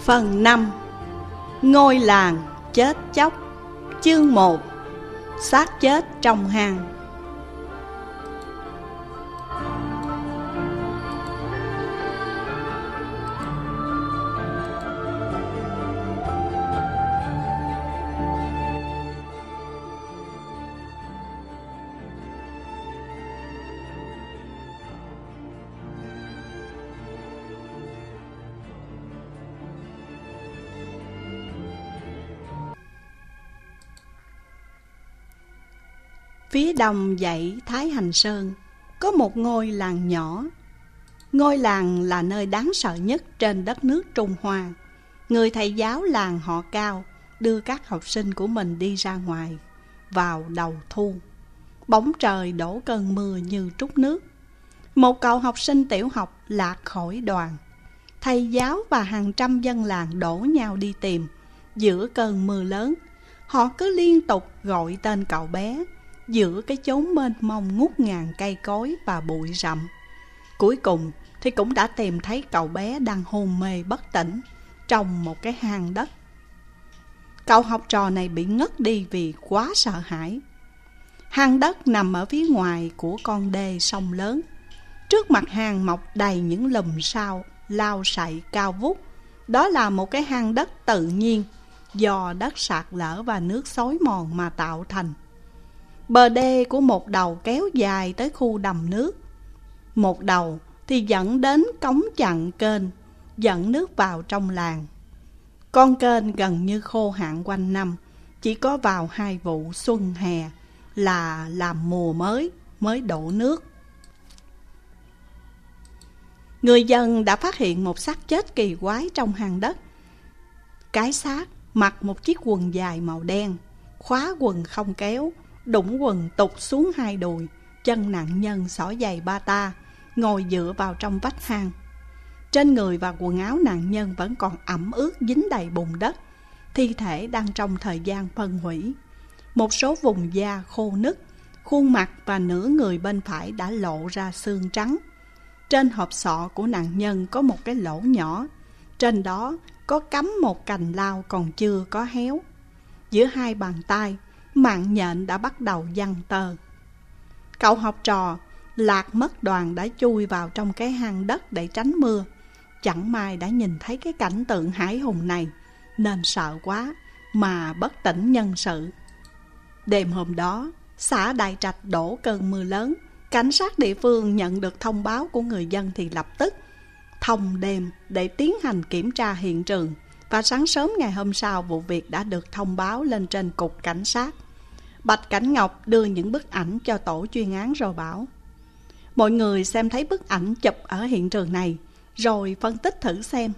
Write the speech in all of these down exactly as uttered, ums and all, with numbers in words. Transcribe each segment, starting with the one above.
Phần năm. Ngôi làng chết chóc. Chương một. Xác chết trong hang. Phía đông dãy Thái Hành Sơn có một ngôi làng nhỏ. Ngôi làng là nơi đáng sợ nhất trên đất nước Trung Hoa. Người thầy giáo làng họ Cao đưa các học sinh của mình đi ra ngoài vào đầu thu. Bỗng trời đổ cơn mưa như trút nước. Một cậu học sinh tiểu học lạc khỏi đoàn. Thầy giáo và hàng trăm dân làng đổ nhau đi tìm. Giữa cơn mưa lớn, họ cứ liên tục gọi tên cậu bé giữa cái chốn mênh mông ngút ngàn cây cối và bụi rậm. Cuối cùng thì cũng đã tìm thấy cậu bé đang hôn mê bất tỉnh trong một cái hang đất. Cậu học trò này bị ngất đi vì quá sợ hãi. Hang đất nằm ở phía ngoài của con đê sông lớn. Trước mặt hang mọc đầy những lùm sao lao sậy cao vút. Đó là một cái hang đất tự nhiên do đất sạt lở và nước xối mòn mà tạo thành. Bờ đê của một đầu kéo dài tới khu đầm nước, một đầu thì dẫn đến cống chặn kênh dẫn nước vào trong làng. Con kênh gần như khô hạn quanh năm, chỉ có vào hai vụ xuân hè là làm mùa mới mới đổ nước. Người dân đã phát hiện một xác chết kỳ quái trong hang đất. Cái xác mặc một chiếc quần dài màu đen, khóa quần không kéo, đũng quần tụt xuống hai đùi, chân nạn nhân xỏ giày bata, ngồi dựa vào trong vách hang. Trên người và quần áo nạn nhân vẫn còn ẩm ướt dính đầy bùn đất, thi thể đang trong thời gian phân hủy. Một số vùng da khô nứt, khuôn mặt và nửa người bên phải đã lộ ra xương trắng. Trên hộp sọ của nạn nhân có một cái lỗ nhỏ, trên đó có cắm một cành lao còn chưa có héo. Giữa hai bàn tay, mạng nhện đã bắt đầu giăng tơ. Cậu học trò lạc mất đoàn đã chui vào trong cái hang đất để tránh mưa. Chẳng may đã nhìn thấy cái cảnh tượng hãi hùng này, nên sợ quá mà bất tỉnh nhân sự. Đêm hôm đó, xã Đại Trạch đổ cơn mưa lớn. Cảnh sát địa phương nhận được thông báo của người dân thì lập tức thông đêm để tiến hành kiểm tra hiện trường. Và sáng sớm ngày hôm sau, vụ việc đã được thông báo lên trên cục cảnh sát. Bạch Cảnh Ngọc đưa những bức ảnh cho tổ chuyên án rồi bảo: mọi người xem thấy bức ảnh chụp ở hiện trường này rồi phân tích thử xem.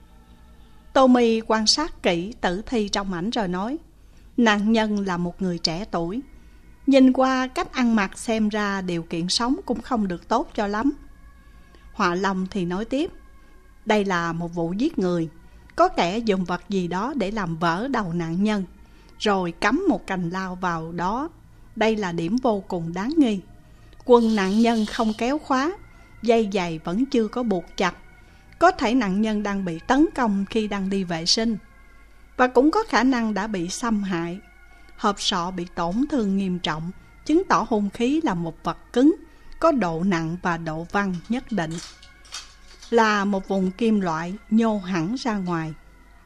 Tommy quan sát kỹ tử thi trong ảnh rồi nói: nạn nhân là một người trẻ tuổi. Nhìn qua cách ăn mặc xem ra điều kiện sống cũng không được tốt cho lắm. Họa Long thì nói tiếp: đây là một vụ giết người. Có kẻ dùng vật gì đó để làm vỡ đầu nạn nhân, rồi cắm một cành lao vào đó. Đây là điểm vô cùng đáng nghi. Quần nạn nhân không kéo khóa, dây giày vẫn chưa có buộc chặt. Có thể nạn nhân đang bị tấn công khi đang đi vệ sinh, và cũng có khả năng đã bị xâm hại. Hộp sọ bị tổn thương nghiêm trọng, chứng tỏ hung khí là một vật cứng, có độ nặng và độ văng nhất định, là một vùng kim loại nhô hẳn ra ngoài.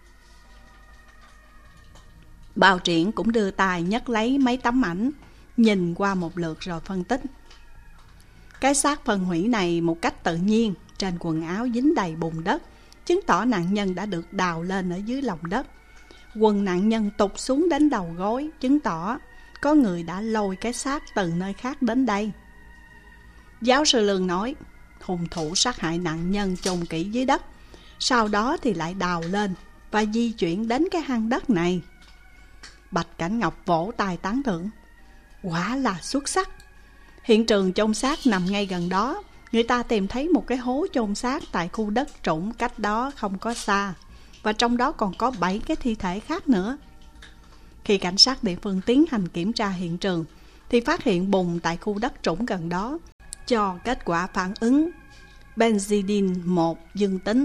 Bào Triển cũng đưa tay nhấc lấy mấy tấm ảnh, nhìn qua một lượt rồi phân tích. Cái xác phân hủy này một cách tự nhiên, trên quần áo dính đầy bùn đất, chứng tỏ nạn nhân đã được đào lên ở dưới lòng đất. Quần nạn nhân tụt xuống đến đầu gối, chứng tỏ có người đã lôi cái xác từ nơi khác đến đây. Giáo sư Lương nói: hung thủ sát hại nạn nhân chôn kỹ dưới đất, sau đó thì lại đào lên và di chuyển đến cái hang đất này. Bạch Cảnh Ngọc vỗ tay tán thưởng: quả là xuất sắc. Hiện trường chôn xác nằm ngay gần đó. Người ta tìm thấy một cái hố chôn xác tại khu đất trũng cách đó không có xa, và trong đó còn có bảy cái thi thể khác nữa. Khi cảnh sát địa phương tiến hành kiểm tra hiện trường thì phát hiện bùn tại khu đất trũng gần đó cho kết quả phản ứng benzidine một dương tính,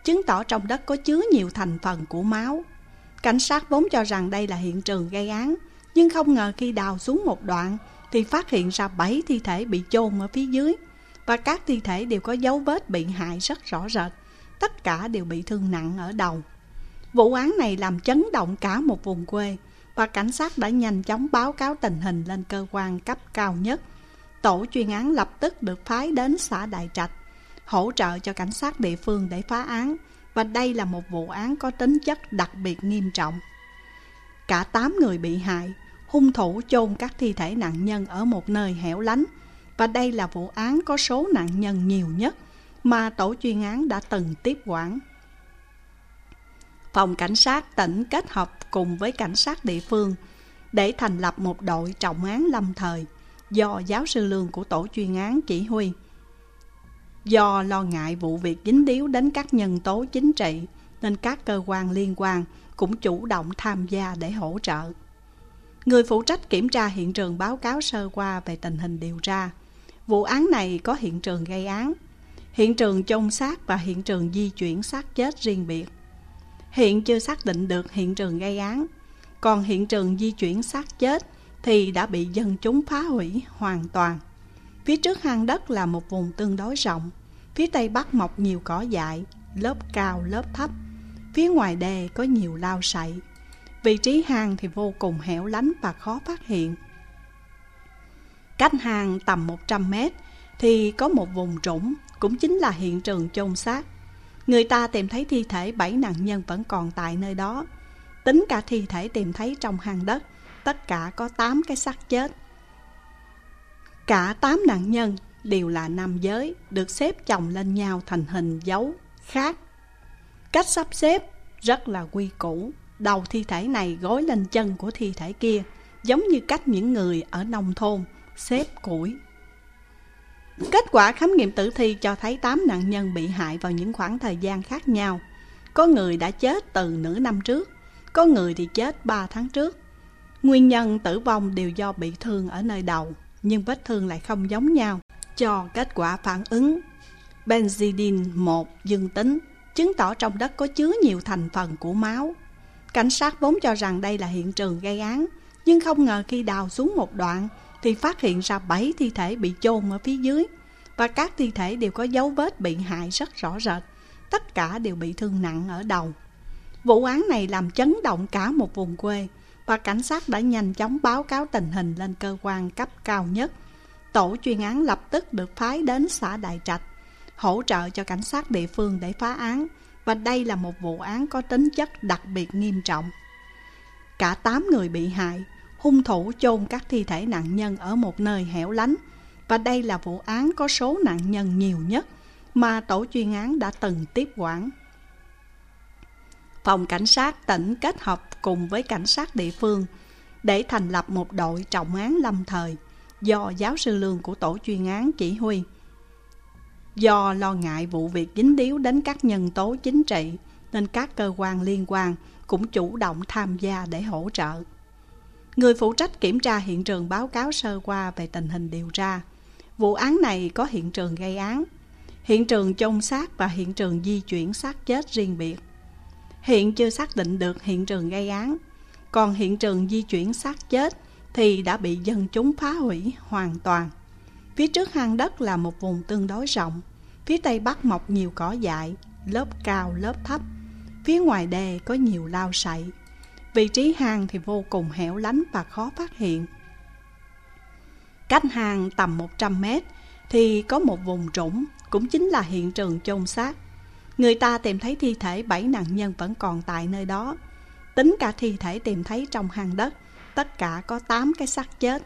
chứng tỏ trong đất có chứa nhiều thành phần của máu. Cảnh sát vốn cho rằng đây là hiện trường gây án, nhưng không ngờ khi đào xuống một đoạn thì phát hiện ra bảy thi thể bị chôn ở phía dưới, và các thi thể đều có dấu vết bị hại rất rõ rệt, tất cả đều bị thương nặng ở đầu. Vụ án này làm chấn động cả một vùng quê, và cảnh sát đã nhanh chóng báo cáo tình hình lên cơ quan cấp cao nhất. Tổ chuyên án lập tức được phái đến xã Đại Trạch, hỗ trợ cho cảnh sát địa phương để phá án, và đây là một vụ án có tính chất đặc biệt nghiêm trọng. Cả tám người bị hại, hung thủ chôn các thi thể nạn nhân ở một nơi hẻo lánh, và đây là vụ án có số nạn nhân nhiều nhất mà tổ chuyên án đã từng tiếp quản. Phòng cảnh sát tỉnh kết hợp cùng với cảnh sát địa phương để thành lập một đội trọng án lâm thời do giáo sư Lương của tổ chuyên án chỉ huy. Do lo ngại vụ việc dính líu đến các nhân tố chính trị, nên các cơ quan liên quan cũng chủ động tham gia để hỗ trợ. Người phụ trách kiểm tra hiện trường báo cáo sơ qua về tình hình điều tra. Vụ án này có hiện trường gây án, hiện trường chôn xác và hiện trường di chuyển xác chết riêng biệt. Hiện chưa xác định được hiện trường gây án, còn hiện trường di chuyển xác chết thì đã bị dân chúng phá hủy hoàn toàn. Phía trước hang đất là một vùng tương đối rộng, phía tây bắc mọc nhiều cỏ dại, lớp cao lớp thấp. Phía ngoài đê có nhiều lao sậy. Vị trí hang thì vô cùng hẻo lánh và khó phát hiện. Cách hang tầm một trăm mét thì có một vùng trũng, cũng chính là hiện trường chôn xác. Người ta tìm thấy thi thể bảy nạn nhân vẫn còn tại nơi đó. Tính cả thi thể tìm thấy trong hang đất, tất cả có tám cái xác chết. Cả tám nạn nhân đều là nam giới, được xếp chồng lên nhau thành hình dấu khác. Cách sắp xếp rất là quy củ. Đầu thi thể này gối lên chân của thi thể kia, giống như cách những người ở nông thôn xếp củi. Kết quả khám nghiệm tử thi cho thấy tám nạn nhân bị hại vào những khoảng thời gian khác nhau. Có người đã chết từ nửa năm trước, có người thì chết ba tháng trước. Nguyên nhân tử vong đều do bị thương ở nơi đầu, nhưng vết thương lại không giống nhau, cho kết quả phản ứng benzidin một dương tính, chứng tỏ trong đất có chứa nhiều thành phần của máu. Cảnh sát vốn cho rằng đây là hiện trường gây án, nhưng không ngờ khi đào xuống một đoạn thì phát hiện ra bảy thi thể bị chôn ở phía dưới, và các thi thể đều có dấu vết bị hại rất rõ rệt, tất cả đều bị thương nặng ở đầu. Vụ án này làm chấn động cả một vùng quê, và cảnh sát đã nhanh chóng báo cáo tình hình lên cơ quan cấp cao nhất. Tổ chuyên án lập tức được phái đến xã Đại Trạch, hỗ trợ cho cảnh sát địa phương để phá án, và đây là một vụ án có tính chất đặc biệt nghiêm trọng. Cả tám người bị hại, hung thủ chôn các thi thể nạn nhân ở một nơi hẻo lánh, và đây là vụ án có số nạn nhân nhiều nhất mà tổ chuyên án đã từng tiếp quản. Phòng cảnh sát tỉnh kết hợp cùng với cảnh sát địa phương để thành lập một đội trọng án lâm thời do giáo sư Lương của tổ chuyên án chỉ huy. Do lo ngại vụ việc dính líu đến các nhân tố chính trị, nên các cơ quan liên quan cũng chủ động tham gia để hỗ trợ. Người phụ trách kiểm tra hiện trường báo cáo sơ qua về tình hình điều tra. Vụ án này có hiện trường gây án, hiện trường chôn xác và hiện trường di chuyển xác chết riêng biệt. Hiện chưa xác định được hiện trường gây án, còn hiện trường di chuyển xác chết thì đã bị dân chúng phá hủy hoàn toàn. Phía trước hang đất là một vùng tương đối rộng, phía tây bắc mọc nhiều cỏ dại, lớp cao lớp thấp. Phía ngoài đê có nhiều lao sậy. Vị trí hang thì vô cùng hẻo lánh và khó phát hiện. Cách hang tầm một trăm mét thì có một vùng trũng, cũng chính là hiện trường chôn xác. Người ta tìm thấy thi thể bảy nạn nhân vẫn còn tại nơi đó. Tính cả thi thể tìm thấy trong hang đất, tất cả có tám cái xác chết.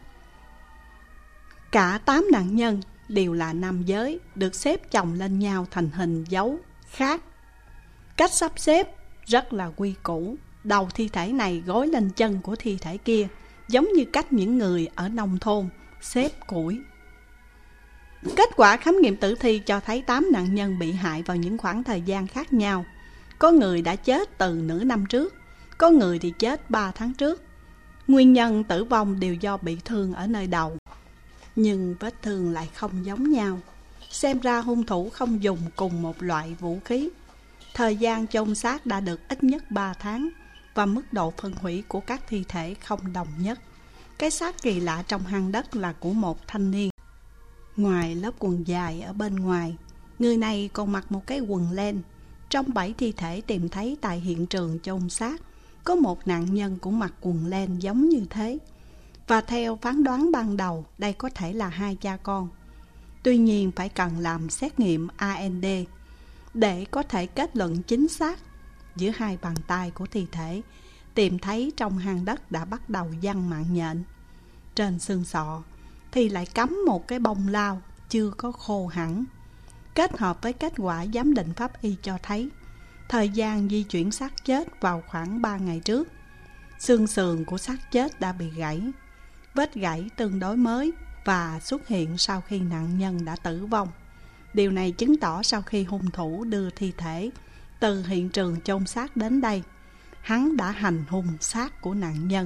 Cả tám nạn nhân đều là nam giới, được xếp chồng lên nhau thành hình dấu khác. Cách sắp xếp rất là quy củ. Đầu thi thể này gối lên chân của thi thể kia, giống như cách những người ở nông thôn xếp củi. Kết quả khám nghiệm tử thi cho thấy tám nạn nhân bị hại vào những khoảng thời gian khác nhau. Có người đã chết từ nửa năm trước, có người thì chết ba tháng trước. Nguyên nhân tử vong đều do bị thương ở nơi đầu, nhưng vết thương lại không giống nhau. Xem ra hung thủ không dùng cùng một loại vũ khí. Thời gian chôn xác đã được ít nhất ba tháng và mức độ phân hủy của các thi thể không đồng nhất. Cái xác kỳ lạ trong hang đất là của một thanh niên. Ngoài lớp quần dài ở bên ngoài, người này còn mặc một cái quần len. Trong bảy thi thể tìm thấy tại hiện trường chôn xác, có một nạn nhân cũng mặc quần len giống như thế. Và theo phán đoán ban đầu, đây có thể là hai cha con. Tuy nhiên phải cần làm xét nghiệm a en đê để có thể kết luận chính xác. Giữa hai bàn tay của thi thể tìm thấy trong hang đất đã bắt đầu giăng mạng nhện. Trên xương sọ thì lại cắm một cái bông lau chưa có khô hẳn. Kết hợp với kết quả giám định pháp y cho thấy thời gian di chuyển xác chết vào khoảng ba ngày trước. Xương sườn của xác chết đã bị gãy. Vết gãy tương đối mới và xuất hiện sau khi nạn nhân đã tử vong. Điều này chứng tỏ sau khi hung thủ đưa thi thể từ hiện trường chôn xác đến đây, hắn đã hành hung xác của nạn nhân.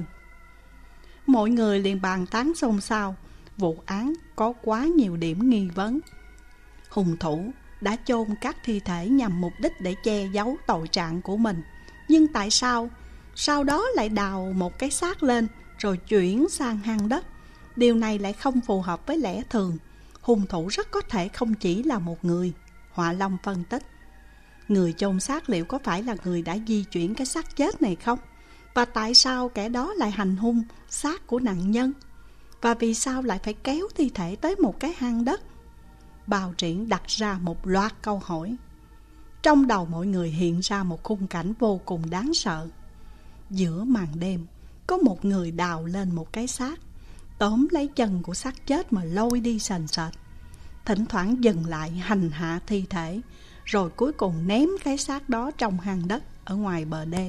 Mọi người liền bàn tán xôn xao, vụ án có quá nhiều điểm nghi vấn. Hung thủ đã chôn các thi thể nhằm mục đích để che giấu tội trạng của mình. Nhưng tại sao sau đó lại đào một cái xác lên rồi chuyển sang hang đất? Điều này lại không phù hợp với lẽ thường. Hung thủ rất có thể không chỉ là một người. Họa Long phân tích, người chôn xác liệu có phải là người đã di chuyển cái xác chết này không? Và tại sao kẻ đó lại hành hung xác của nạn nhân? Và vì sao lại phải kéo thi thể tới một cái hang đất? Bào Triển đặt ra một loạt câu hỏi. Trong đầu mọi người hiện ra một khung cảnh vô cùng đáng sợ. Giữa màn đêm, có một người đào lên một cái xác, tóm lấy chân của xác chết mà lôi đi sền sệt. Thỉnh thoảng dừng lại hành hạ thi thể, rồi cuối cùng ném cái xác đó trong hang đất ở ngoài bờ đê.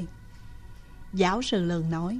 Giáo sư Lương nói,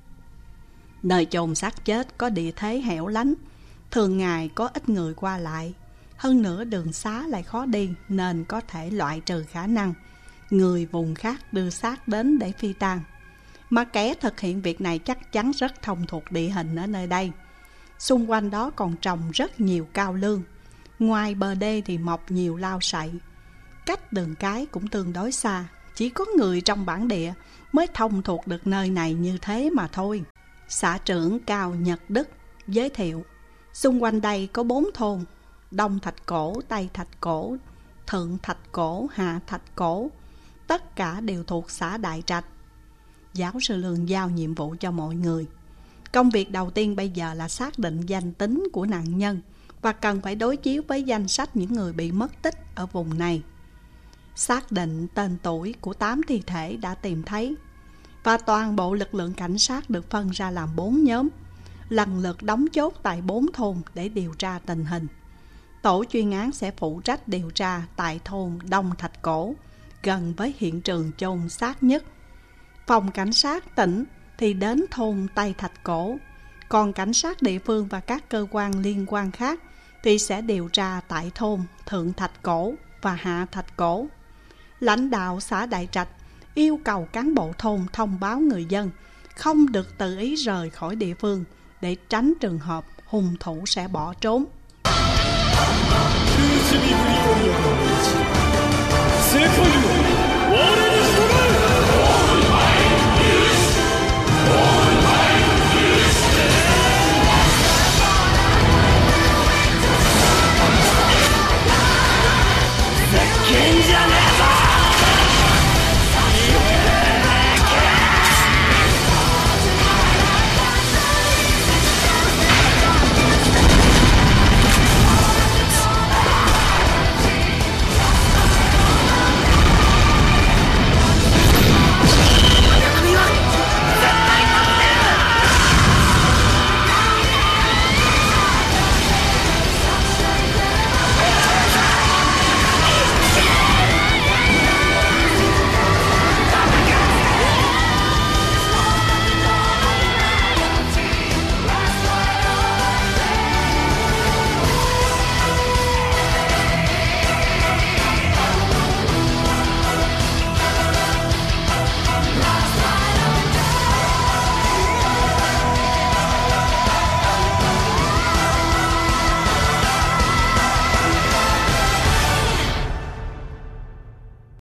nơi chôn xác chết có địa thế hẻo lánh, thường ngày có ít người qua lại. Hơn nữa đường xá lại khó đi, nên có thể loại trừ khả năng người vùng khác đưa xác đến để phi tang. Mà kẻ thực hiện việc này chắc chắn rất thông thuộc địa hình ở nơi đây. Xung quanh đó còn trồng rất nhiều cao lương. Ngoài bờ đê thì mọc nhiều lao sậy. Cách đường cái cũng tương đối xa. Chỉ có người trong bản địa mới thông thuộc được nơi này như thế mà thôi. Xã trưởng Cao Nhật Đức giới thiệu, xung quanh đây có bốn thôn: Đông Thạch Cổ, Tây Thạch Cổ, Thượng Thạch Cổ, Hạ Thạch Cổ. Tất cả đều thuộc xã Đại Trạch. Giáo sư Lương giao nhiệm vụ cho mọi người. Công việc đầu tiên bây giờ là xác định danh tính của nạn nhân và cần phải đối chiếu với danh sách những người bị mất tích ở vùng này. Xác định tên tuổi của tám thi thể đã tìm thấy. Và toàn bộ lực lượng cảnh sát được phân ra làm bốn nhóm, lần lượt đóng chốt tại bốn thôn để điều tra tình hình. Tổ chuyên án sẽ phụ trách điều tra tại thôn Đông Thạch Cổ, gần với hiện trường chôn xác nhất. Phòng cảnh sát tỉnh thì đến thôn Tây Thạch Cổ, còn cảnh sát địa phương và các cơ quan liên quan khác thì sẽ điều tra tại thôn Thượng Thạch Cổ và Hạ Thạch Cổ. Lãnh đạo xã Đại Trạch yêu cầu cán bộ thôn thông báo người dân không được tự ý rời khỏi địa phương để tránh trường hợp hung thủ sẽ bỏ trốn. Hãy subscribe cho kênh Ghiền Mì Gõ để không bỏ lỡ